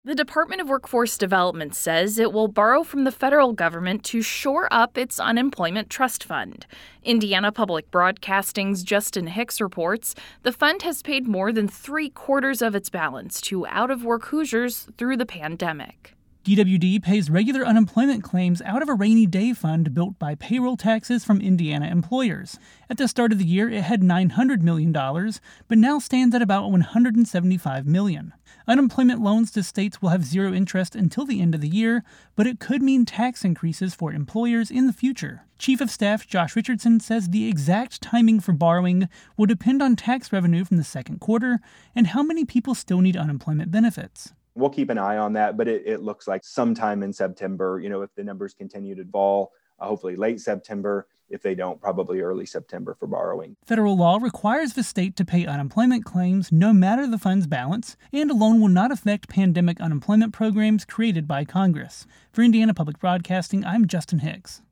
The Department of Workforce Development says it will borrow from the federal government to shore up its unemployment trust fund. Indiana Public Broadcasting's Justin Hicks reports the fund has paid more than 3/4 of its balance to out-of-work Hoosiers through the pandemic. DWD pays regular unemployment claims out of a rainy day fund built by payroll taxes from Indiana employers. At the start of the year, it had $900 million, but now stands at about $175 million. Unemployment loans to states will have zero interest until the end of the year, but it could mean tax increases for employers in the future. Chief of Staff Josh Richardson says the exact timing for borrowing will depend on tax revenue from the second quarter and how many people still need unemployment benefits. We'll keep an eye on that, but it looks like sometime in September, if the numbers continue to fall, hopefully late September. If they don't, probably early September for borrowing. Federal law requires the state to pay unemployment claims no matter the fund's balance, and a loan will not affect pandemic unemployment programs created by Congress. For Indiana Public Broadcasting, I'm Justin Hicks.